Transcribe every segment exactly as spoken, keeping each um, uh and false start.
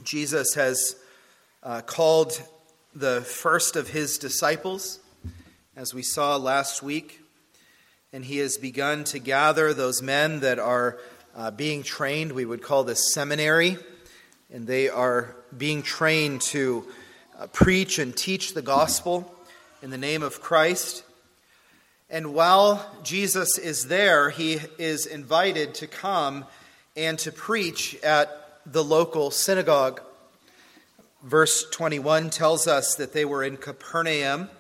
Jesus has uh, called the first of his disciples, as we saw last week, and he has begun to gather those men that are uh, being trained. We would call this seminary, and they are being trained to uh, preach and teach the gospel in the name of Christ. And while Jesus is there, he is invited to come and to preach at the local synagogue. Verse twenty-one tells us that they were in Capernaum.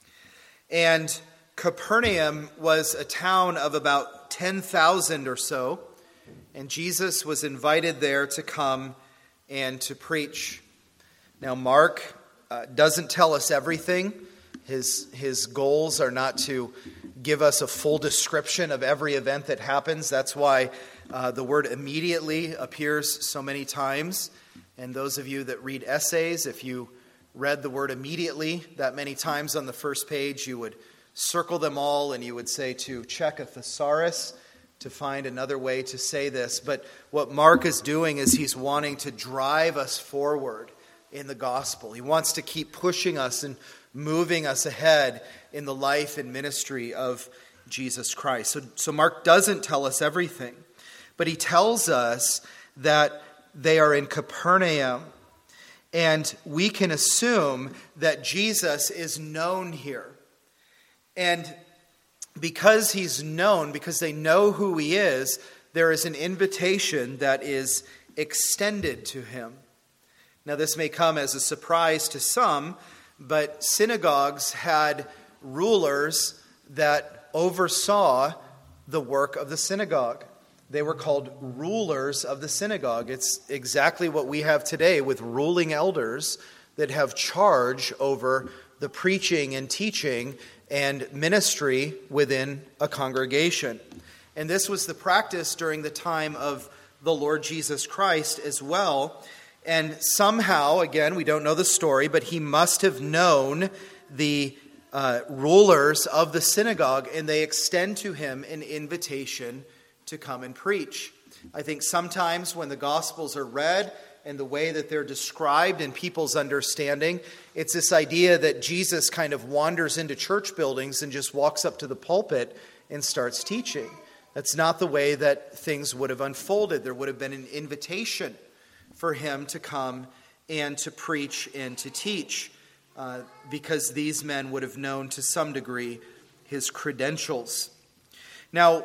And Capernaum was a town of about ten thousand or so. And Jesus was invited there to come and to preach. Now, Mark uh, doesn't tell us everything. His, his goals are not to give us a full description of every event that happens. That's why uh, the word immediately appears so many times. And those of you that read essays, if you read the word immediately that many times on the first page, you would circle them all and you would say to check a thesaurus to find another way to say this. But what Mark is doing is he's wanting to drive us forward in the gospel. He wants to keep pushing us and moving us ahead in the life and ministry of Jesus Christ. So, so Mark doesn't tell us everything, but he tells us that they are in Capernaum, and we can assume that Jesus is known here. And because he's known, because they know who he is, there is an invitation that is extended to him. Now, this may come as a surprise to some, but synagogues had rulers that oversaw the work of the synagogue. They were called rulers of the synagogue. It's exactly what we have today with ruling elders that have charge over the preaching and teaching and ministry within a congregation. And this was the practice during the time of the Lord Jesus Christ as well. And somehow, again, we don't know the story, but he must have known the uh, rulers of the synagogue, and they extend to him an invitation to come and preach. I think sometimes when the Gospels are read and the way that they're described in people's understanding, it's this idea that Jesus kind of wanders into church buildings and just walks up to the pulpit and starts teaching. That's not the way that things would have unfolded. There would have been an invitation for him to come and to preach and to teach, uh, because these men would have known to some degree his credentials. Now,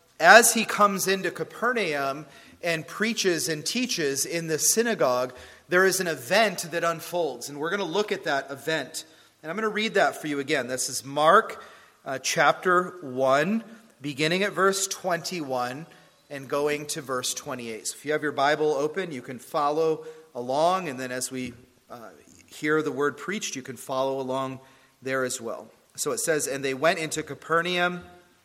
as he comes into Capernaum and preaches and teaches in the synagogue, there is an event that unfolds, and we're going to look at that event. And I'm going to read that for you again. This is Mark uh, chapter one, beginning at verse twenty-one and going to verse twenty-eight. So if you have your Bible open, you can follow along, and then as we uh, hear the word preached, you can follow along there as well. So it says, "And they went into Capernaum,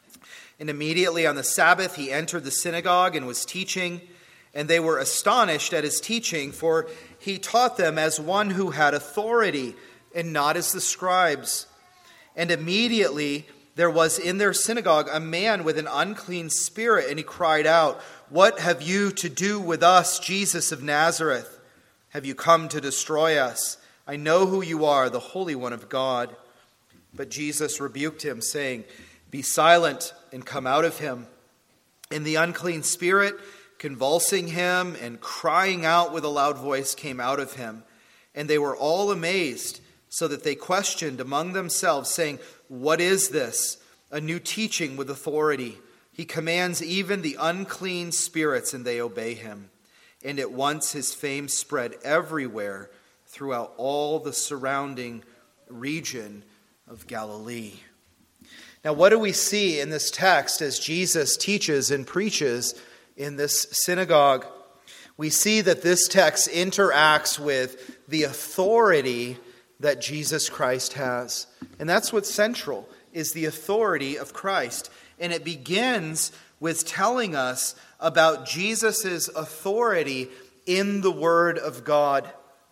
and immediately on the Sabbath he entered the synagogue and was teaching. And they were astonished at his teaching, for he taught them as one who had authority, and not as the scribes. And immediately there was in their synagogue a man with an unclean spirit, and he cried out, 'What have you to do with us, Jesus of Nazareth? Have you come to destroy us? I know who you are, the Holy One of God.' But Jesus rebuked him, saying, 'Be silent and come out of him.' And the unclean spirit, convulsing him and crying out with a loud voice, came out of him. And they were all amazed, so that they questioned among themselves, saying, 'What is this? A new teaching with authority. He commands even the unclean spirits, and they obey him.' And at once his fame spread everywhere throughout all the surrounding region of Galilee." Now, what do we see in this text as Jesus teaches and preaches in this synagogue? We see that this text interacts with the authority that Jesus Christ has. And that's what's central, is the authority of Christ. And it begins with telling us about Jesus' authority in the Word of God.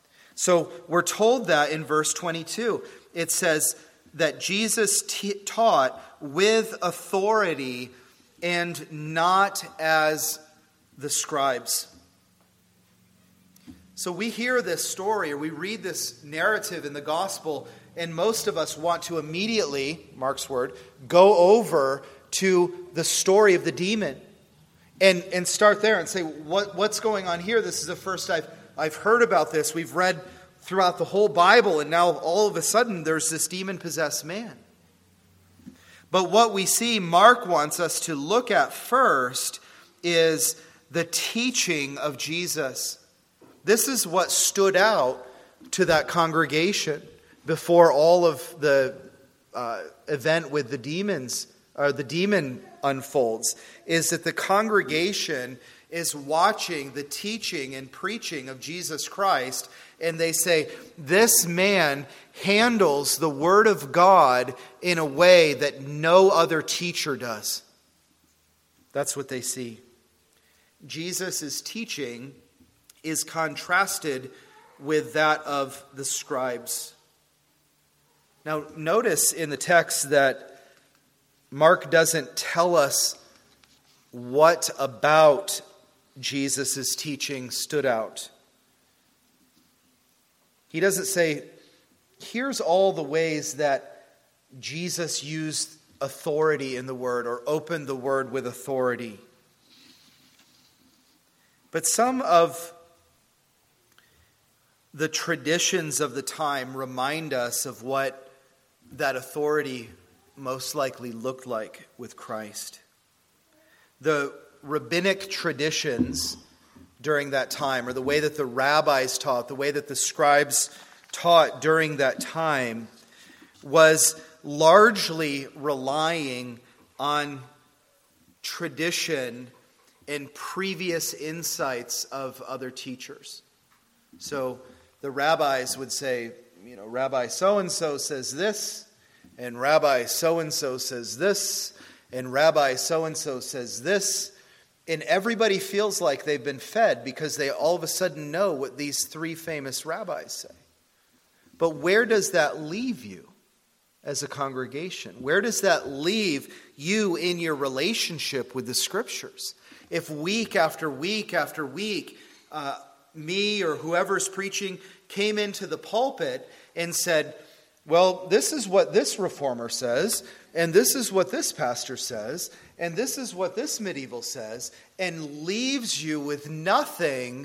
So we're told that in verse twenty-two. It says that Jesus t- taught with authority and not as the scribes. So we hear this story, or we read this narrative in the gospel, and most of us want to immediately, Mark's word, go over to the story of the demon and, and start there and say, what, what's going on here? This is the first I've, I've heard about this. We've read throughout the whole Bible, and now all of a sudden there's this demon-possessed man. But what we see Mark wants us to look at first is the teaching of Jesus. This is what stood out to that congregation before all of the uh, event with the demons, or the demon unfolds, is that the congregation is watching the teaching and preaching of Jesus Christ, and they say, this man handles the Word of God in a way that no other teacher does. That's what they see. Jesus' teaching is contrasted with that of the scribes. Now, notice in the text that Mark doesn't tell us what about Jesus' teaching stood out. He doesn't say, here's all the ways that Jesus used authority in the Word or opened the Word with authority. But some of the traditions of the time remind us of what that authority most likely looked like with Christ. The rabbinic traditions during that time, or the way that the rabbis taught, the way that the scribes taught during that time, was largely relying on tradition and previous insights of other teachers. So the rabbis would say, you know, Rabbi so-and-so says this, and Rabbi so-and-so says this, and Rabbi so-and-so says this, and everybody feels like they've been fed because they all of a sudden know what these three famous rabbis say. But where does that leave you as a congregation? Where does that leave you in your relationship with the Scriptures? If week after week after week, uh, me or whoever's preaching came into the pulpit and said, well, this is what this reformer says, and this is what this pastor says, and this is what this medieval says, and leaves you with nothing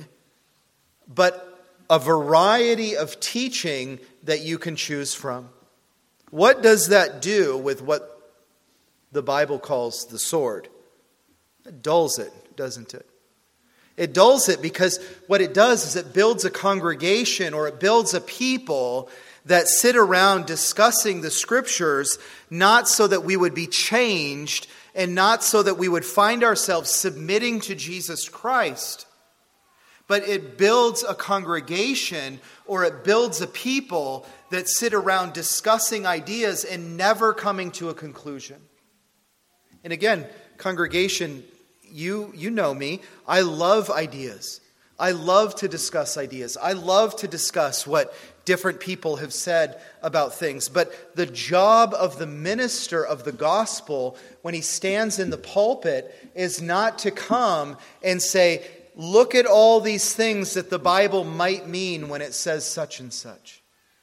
but a variety of teaching that you can choose from. What does that do with what the Bible calls the sword? It dulls it, doesn't it? It dulls it because what it does is it builds a congregation, or it builds a people that sit around discussing the Scriptures, not so that we would be changed and not so that we would find ourselves submitting to Jesus Christ, but it builds a congregation, or it builds a people that sit around discussing ideas and never coming to a conclusion. And again, congregation, you you know me. I love ideas. I love to discuss ideas. I love to discuss what different people have said about things. But the job of the minister of the gospel when he stands in the pulpit is not to come and say, look at all these things that the Bible might mean when it says such and such.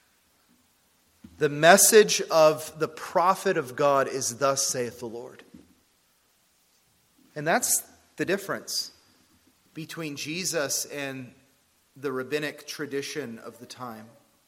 The message of the prophet of God is, thus saith the Lord. And that's the difference between Jesus and the rabbinic tradition of the time.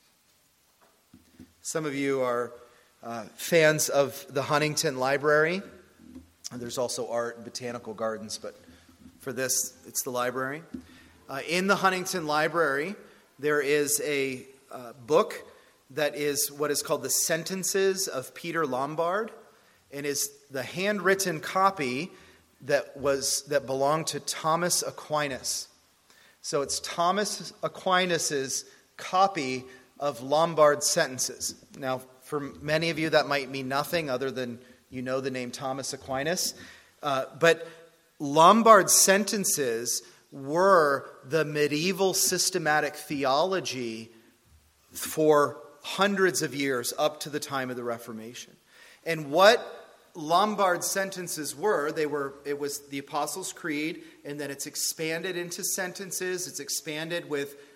Some of you are uh, fans of the Huntington Library. And there's also art and botanical gardens, but for this, it's the library. Uh, in the Huntington Library, there is a uh, book that is what is called the Sentences of Peter Lombard, and is the handwritten copy that was that belonged to Thomas Aquinas. So it's Thomas Aquinas' copy of Lombard's sentences. Now, for many of you, that might mean nothing other than you know the name Thomas Aquinas. Uh, but Lombard's sentences were the medieval systematic theology for hundreds of years up to the time of the Reformation. And what Lombard's sentences were, they were, it was the Apostles' Creed, and then it's expanded into sentences. It's expanded with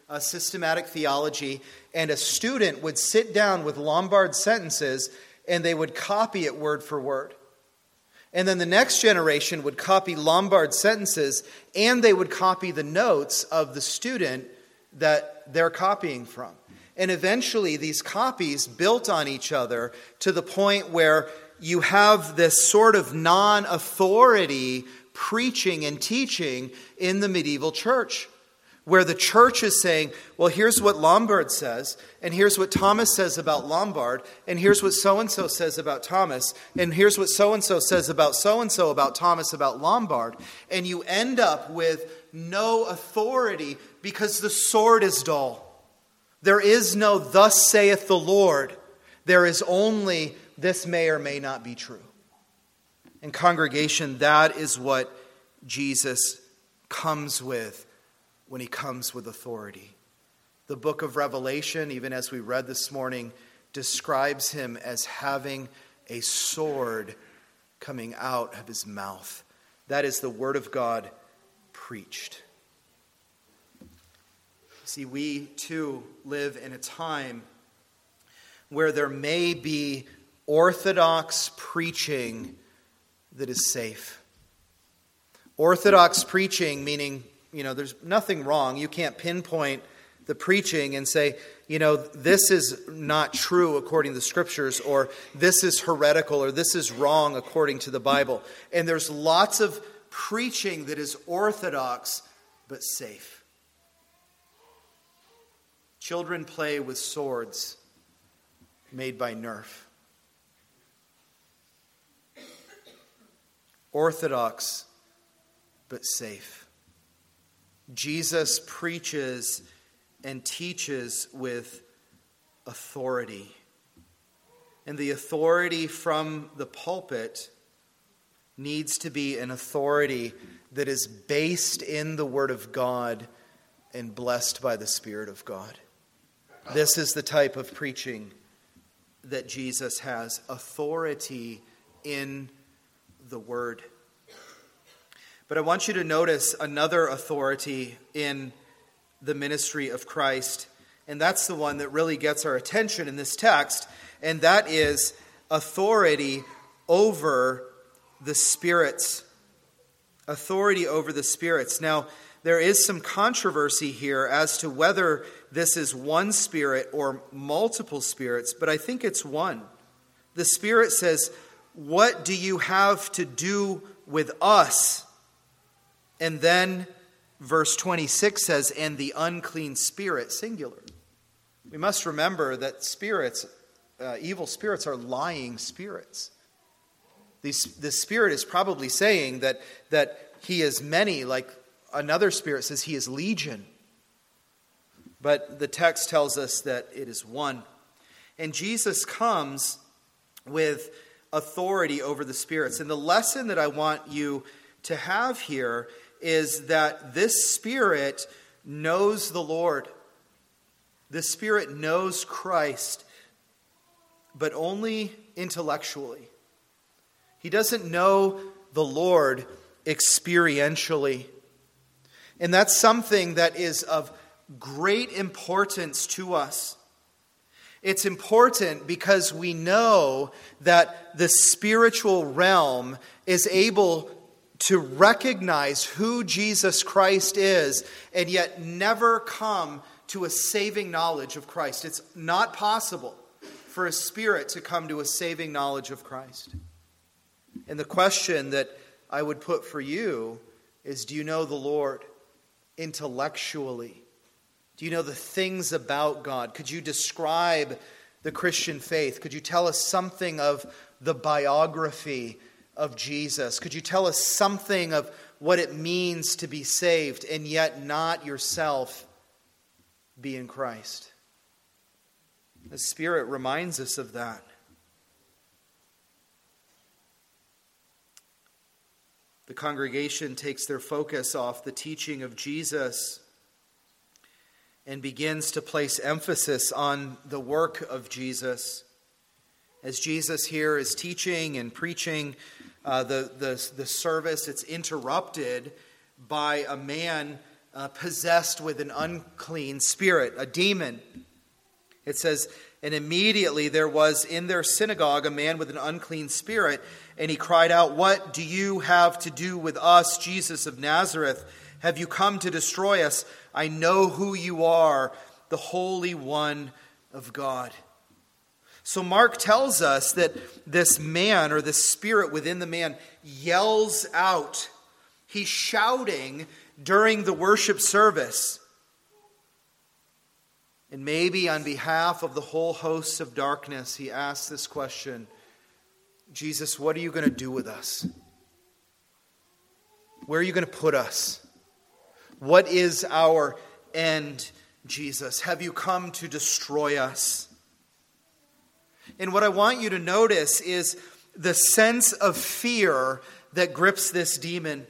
uh, systematic theology, and a student would sit down with Lombard sentences and they would copy it word for word. And then the next generation would copy Lombard sentences, and they would copy the notes of the student that they're copying from. And eventually these copies built on each other to the point where you have this sort of non-authority preaching and teaching in the medieval church, where the church is saying, well, here's what Lombard says, and here's what Thomas says about Lombard, and here's what so-and-so says about Thomas, and here's what so-and-so says about so-and-so about Thomas about Lombard. And you end up with no authority because the sword is dull. There is no thus saith the Lord. There is only this may or may not be true. And congregation, that is what Jesus comes with when he comes with authority. The book of Revelation, even as we read this morning, describes him as having a sword coming out of his mouth. That is the word of God preached. See, we too live in a time where there may be orthodox preaching that is safe. Orthodox preaching, meaning, you know, there's nothing wrong. You can't pinpoint the preaching and say, you know, this is not true according to the scriptures, or this is heretical, or this is wrong according to the Bible. And there's lots of preaching that is orthodox but safe. Children play with swords made by Nerf. Orthodox but safe. Jesus preaches and teaches with authority. And the authority from the pulpit needs to be an authority that is based in the Word of God and blessed by the Spirit of God. This is the type of preaching that Jesus has, authority in the Word. But I want you to notice another authority in the ministry of Christ, and that's the one that really gets our attention in this text, and that is authority over the spirits. Authority over the spirits. Now, there is some controversy here as to whether this is one spirit or multiple spirits, but I think it's one. The Spirit says, "What do you have to do with us?" And then verse twenty-six says, "And the unclean spirit," singular. We must remember that spirits, uh, evil spirits, are lying spirits. These, the Spirit is probably saying that, that he is many, like another spirit says he is legion. But the text tells us that it is one. And Jesus comes with authority over the spirits. And the lesson that I want you to have here is that this Spirit knows the Lord. The Spirit knows Christ, but only intellectually. He doesn't know the Lord experientially. And that's something that is of great importance to us. It's important because we know that the spiritual realm is able to recognize who Jesus Christ is and yet never come to a saving knowledge of Christ. It's not possible for a spirit to come to a saving knowledge of Christ. And the question that I would put for you is, do you know the Lord intellectually? Do you know the things about God? Could you describe the Christian faith? Could you tell us something of the biography of Jesus? Could you tell us something of what it means to be saved and yet not yourself be in Christ? The Spirit reminds us of that. The congregation takes their focus off the teaching of Jesus and begins to place emphasis on the work of Jesus. As Jesus here is teaching and preaching uh, the, the, the service, it's interrupted by a man uh, possessed with an unclean spirit, a demon. It says, and immediately there was in their synagogue a man with an unclean spirit, and he cried out, "What do you have to do with us, Jesus of Nazareth? Have you come to destroy us? I know who you are, the Holy One of God." So Mark tells us that this man, or this spirit within the man, yells out. He's shouting during the worship service. And maybe on behalf of the whole host of darkness, he asks this question: Jesus, what are you going to do with us? Where are you going to put us? What is our end, Jesus? Have you come to destroy us? And what I want you to notice is the sense of fear that grips this demon.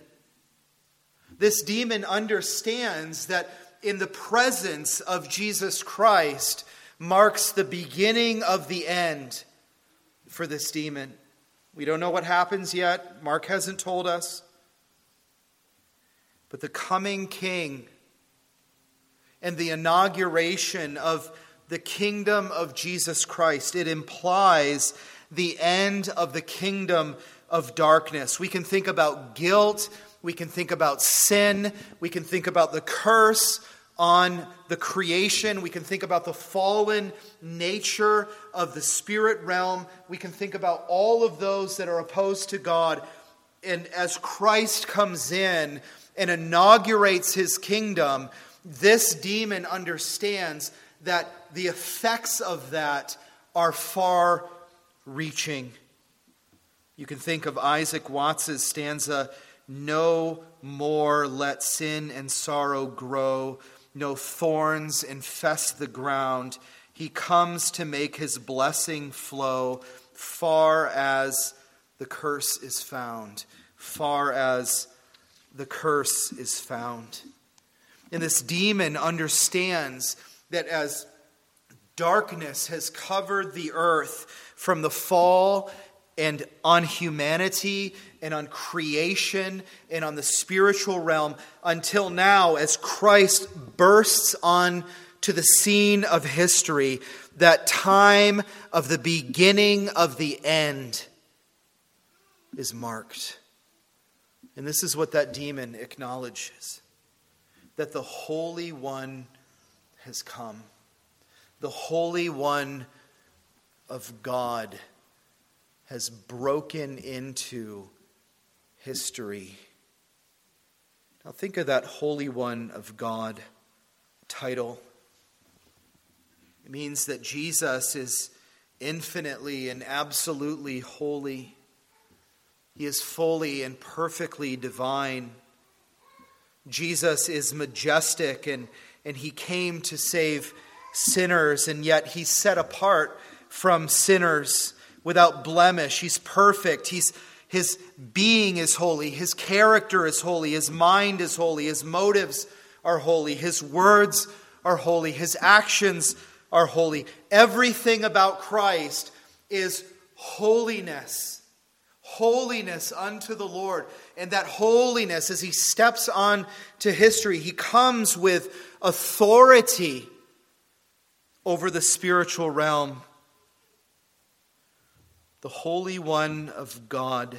This demon understands that in the presence of Jesus Christ marks the beginning of the end for this demon. We don't know what happens yet. Mark hasn't told us. But the coming king and the inauguration of the kingdom of Jesus Christ, it implies the end of the kingdom of darkness. We can think about guilt. We can think about sin. We can think about the curse on the creation. We can think about the fallen nature of the spirit realm. We can think about all of those that are opposed to God. And as Christ comes in and inaugurates his kingdom, this demon understands that the effects of that are far-reaching. You can think of Isaac Watts' stanza, "No more let sin and sorrow grow, no thorns infest the ground. He comes to make his blessing flow, far as the curse is found." Far as the curse is found. And this demon understands that as darkness has covered the earth from the fall and on humanity and on creation and on the spiritual realm until now, as Christ bursts on to the scene of history, that time of the beginning of the end is marked. And this is what that demon acknowledges: that the Holy One has come. The Holy One of God has broken into history. Now think of that Holy One of God title. It means that Jesus is infinitely and absolutely holy. He is fully and perfectly divine. Jesus is majestic, and, and he came to save sinners, and yet he's set apart from sinners without blemish. He's perfect. He's, his being is holy. His character is holy. His mind is holy. His motives are holy. His words are holy. His actions are holy. Everything about Christ is holiness. Holiness unto the Lord. And that holiness, as he steps on to history, he comes with authority over the spiritual realm. The Holy One of God.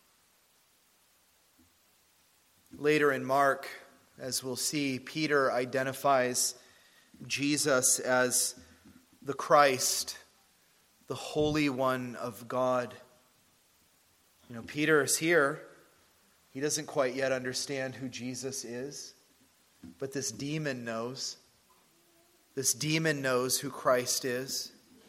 Later in Mark, as we'll see, Peter identifies Jesus as the Christ, the Holy One of God. You know, Peter is here. He doesn't quite yet understand who Jesus is, but this demon knows. This demon knows who Christ is.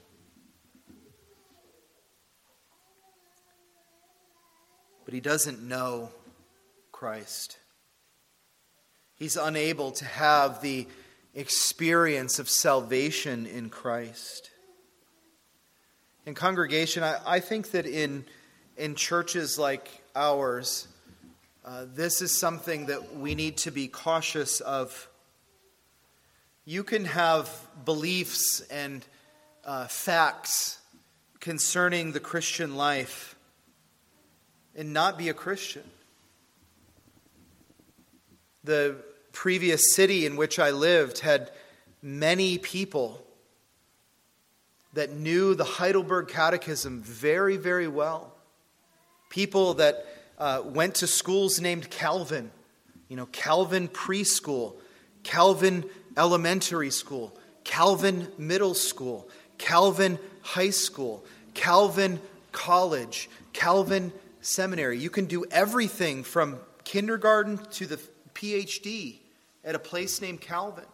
But he doesn't know Christ. He's unable to have the experience of salvation in Christ. In congregation, I, I think that in, in churches like ours, uh, this is something that we need to be cautious of. You can have beliefs and uh, facts concerning the Christian life and not be a Christian. The previous city in which I lived had many people that knew the Heidelberg Catechism very, very well. People that uh, went to schools named Calvin, you know, Calvin Preschool, Calvin Elementary School, Calvin Middle School, Calvin High School, Calvin College, Calvin Seminary. You can do everything from kindergarten to the P H D at a place named Calvin.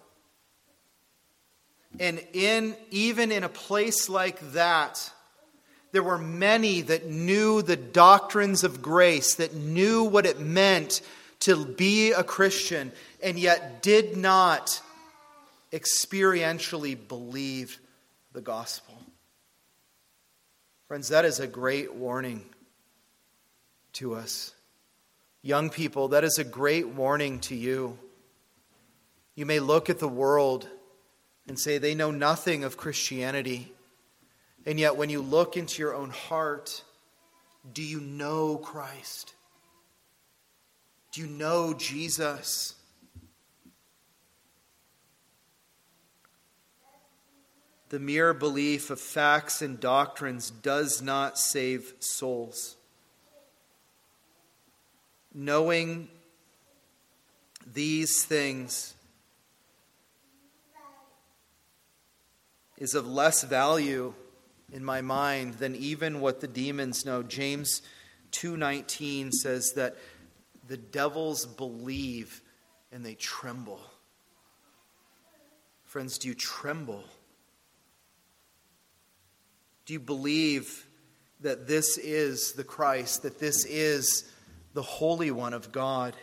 And in even in a place like that, there were many that knew the doctrines of grace, that knew what it meant to be a Christian, and yet did not experientially believe the gospel. Friends, that is a great warning to us. Young people, that is a great warning to you. You may look at the world and say they know nothing of Christianity. And yet when you look into your own heart, do you know Christ? Do you know Jesus? The mere belief of facts and doctrines does not save souls. Knowing these things is of less value in my mind than even what the demons know. James two nineteen says that the devils believe and they tremble. Friends, do you tremble? Do you believe that this is the Christ, that this is the Holy One of God?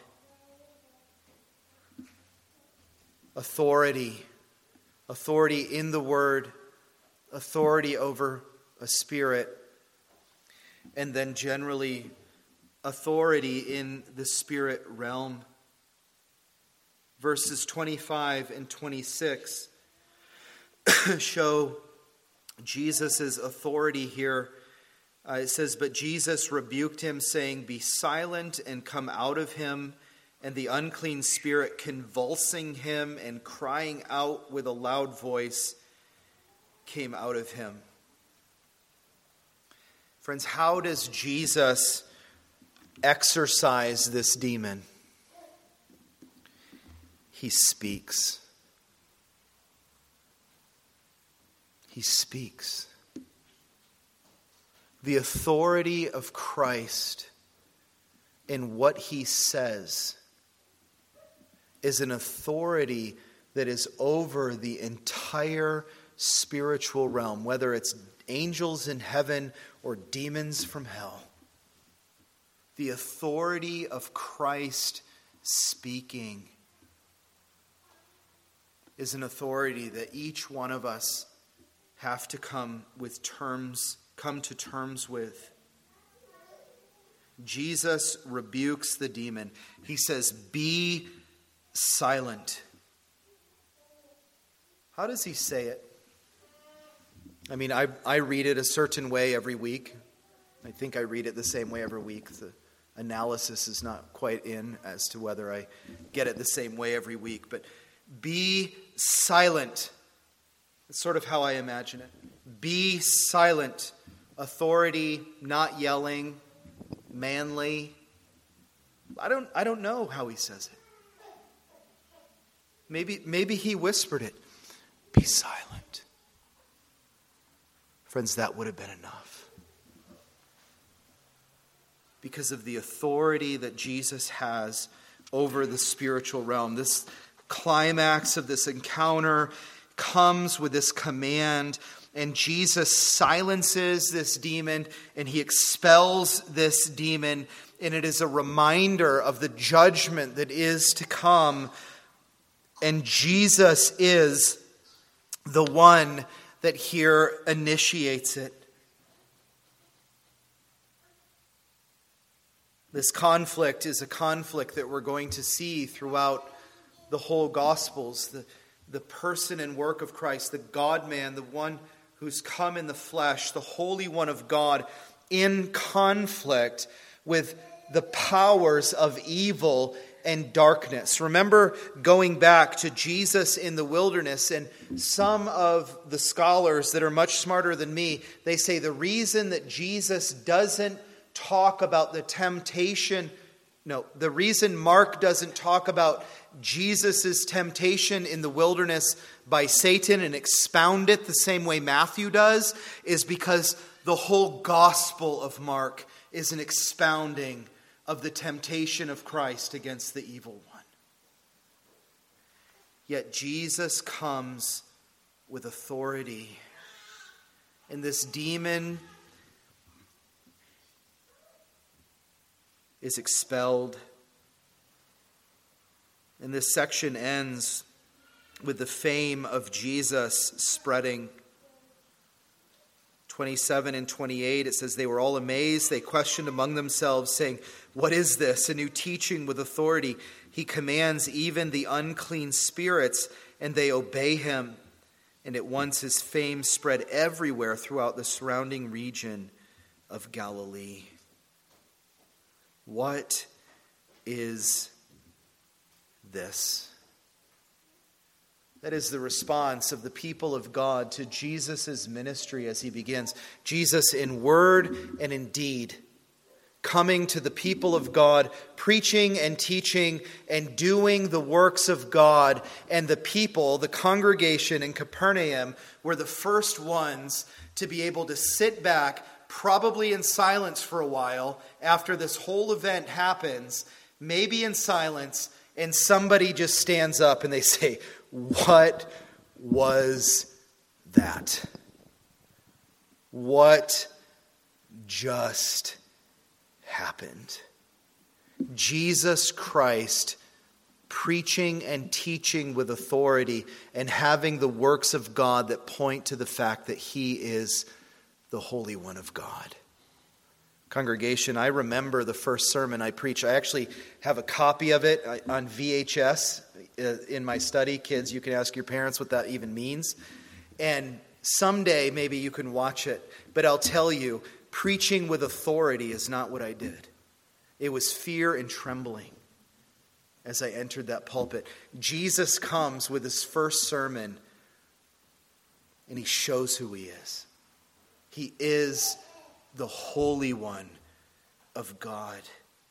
Authority. Authority in the Word. Authority over a spirit. And then generally, authority in the spirit realm. Verses twenty-five and twenty-six show Jesus' authority here. Uh, it says, "But Jesus rebuked him, saying, 'Be silent and come out of him.' And the unclean spirit, convulsing him and crying out with a loud voice, came out of him." Friends, how does Jesus exorcise this demon? He speaks. He speaks. The authority of Christ in what he says is an authority that is over the entire spiritual realm, whether it's angels in heaven or demons from hell. The authority of Christ speaking is an authority that each one of us have to come with terms, come to terms with. Jesus rebukes the demon. He says, "Be silent." How does he say it? I mean, I, I read it a certain way every week. I think I read it the same way every week. The analysis is not quite in as to whether I get it the same way every week. But be silent. That's sort of how I imagine it. Be silent. Authority, not yelling, manly. I don't, I don't know how he says it. Maybe, maybe he whispered it. Be silent. Friends, that would have been enough. Because of the authority that Jesus has over the spiritual realm. This climax of this encounter comes with this command, and Jesus silences this demon, and he expels this demon, and it is a reminder of the judgment that is to come. And Jesus is the one that here initiates it. This conflict is a conflict that we're going to see throughout the whole Gospels. The, the person and work of Christ, the God-man, the one who's come in the flesh, the Holy One of God, in conflict with the powers of evil and darkness. Remember going back to Jesus in the wilderness, and some of the scholars that are much smarter than me, they say the reason that Jesus doesn't talk about the temptation, no, the reason Mark doesn't talk about Jesus' temptation in the wilderness by Satan and expound it the same way Matthew does is because the whole Gospel of Mark is an expounding of the temptation of Christ against the evil one. Yet Jesus comes with authority, and this demon is expelled. And this section ends with the fame of Jesus spreading. twenty-seven and twenty-eight, it says, they were all amazed. They questioned among themselves, saying, what is this? A new teaching with authority. He commands even the unclean spirits, and they obey him. And at once his fame spread everywhere throughout the surrounding region of Galilee. What is this? That is the response of the people of God to Jesus' ministry as he begins. Jesus in word and in deed, coming to the people of God, preaching and teaching and doing the works of God. And the people, the congregation in Capernaum, were the first ones to be able to sit back, probably in silence for a while, after this whole event happens, maybe in silence, and somebody just stands up and they say, what was that? What just happened? Jesus Christ preaching and teaching with authority and having the works of God that point to the fact that he is the Holy One of God. Congregation, I remember the first sermon I preached. I actually have a copy of it on V H S in my study. Kids, you can ask your parents what that even means. And someday maybe you can watch it. But I'll tell you, preaching with authority is not what I did. It was fear and trembling as I entered that pulpit. Jesus comes with his first sermon and he shows who he is. He is the Holy One of God.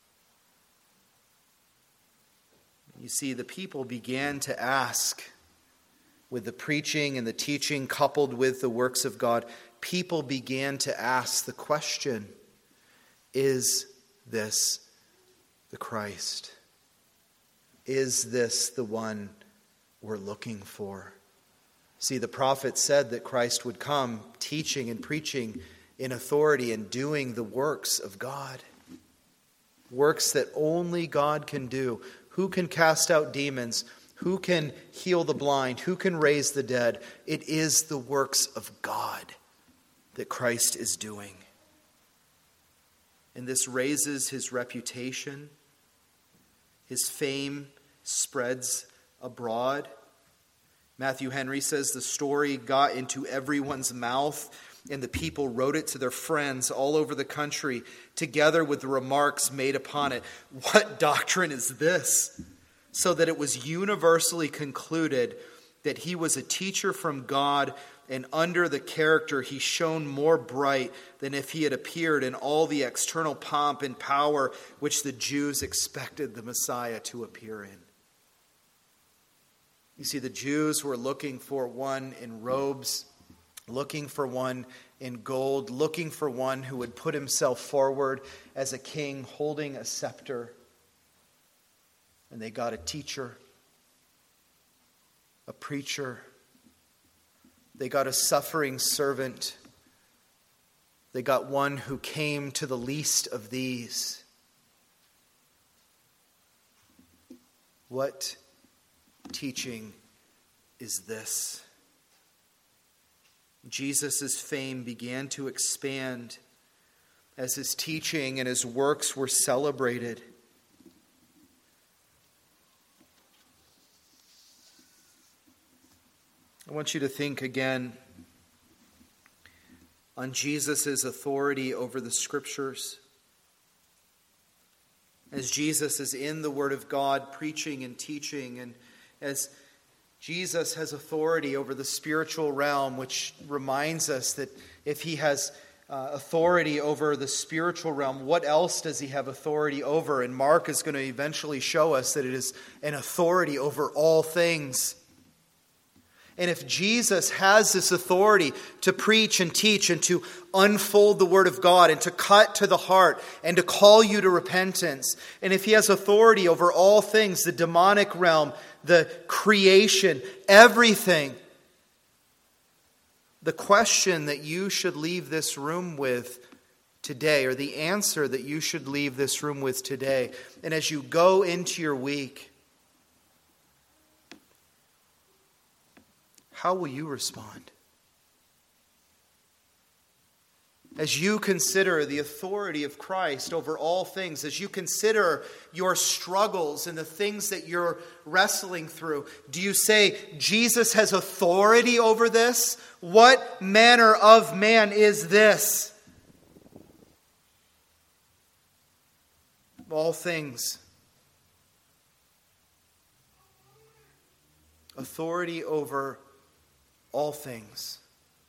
You see, the people began to ask, with the preaching and the teaching coupled with the works of God, people began to ask the question, is this the Christ? Is this the one we're looking for? See, the prophet said that Christ would come teaching and preaching in authority and doing the works of God. Works that only God can do. Who can cast out demons? Who can heal the blind? Who can raise the dead? It is the works of God that Christ is doing. And this raises his reputation. His fame spreads abroad. Matthew Henry says the story got into everyone's mouth, and the people wrote it to their friends all over the country, together with the remarks made upon it. What doctrine is this? So that it was universally concluded that he was a teacher from God, and under the character he shone more bright than if he had appeared in all the external pomp and power which the Jews expected the Messiah to appear in. You see, the Jews were looking for one in robes, looking for one in gold, looking for one who would put himself forward as a king holding a scepter. And they got a teacher, a preacher. They got a suffering servant. They got one who came to the least of these. What teaching is this? Jesus' fame began to expand as his teaching and his works were celebrated. I want you to think again on Jesus' authority over the Scriptures. as Jesus is in the Word of God preaching and teaching, and as Jesus has authority over the spiritual realm, which reminds us that if he has uh, authority over the spiritual realm, what else does he have authority over? And Mark is going to eventually show us that it is an authority over all things. And if Jesus has this authority to preach and teach and to unfold the Word of God and to cut to the heart and to call you to repentance, and if he has authority over all things, the demonic realm, the creation, everything, the question that you should leave this room with today, or the answer that you should leave this room with today, and as you go into your week, how will you respond? As you consider the authority of Christ over all things, as you consider your struggles and the things that you're wrestling through, do you say, Jesus has authority over this? What manner of man is this? All things. Authority over all things.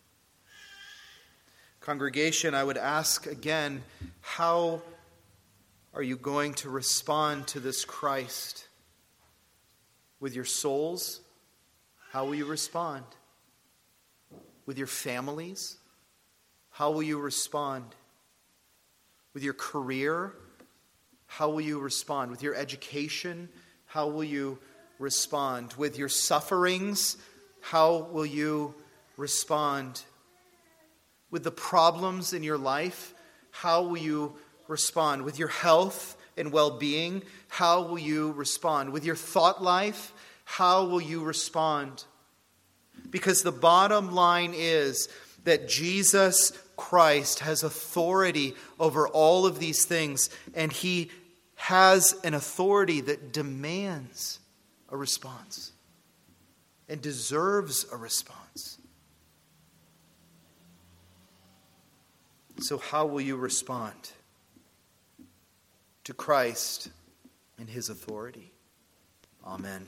Congregation, I would ask again, how are you going to respond to this Christ? With your souls? How will you respond? With your families? How will you respond? With your career? How will you respond? With your education? How will you respond? With your sufferings? How will you respond? With the problems in your life, how will you respond? With your health and well-being, how will you respond? With your thought life, how will you respond? Because the bottom line is that Jesus Christ has authority over all of these things, and he has an authority that demands a response and deserves a response. So how will you respond to Christ and his authority? Amen.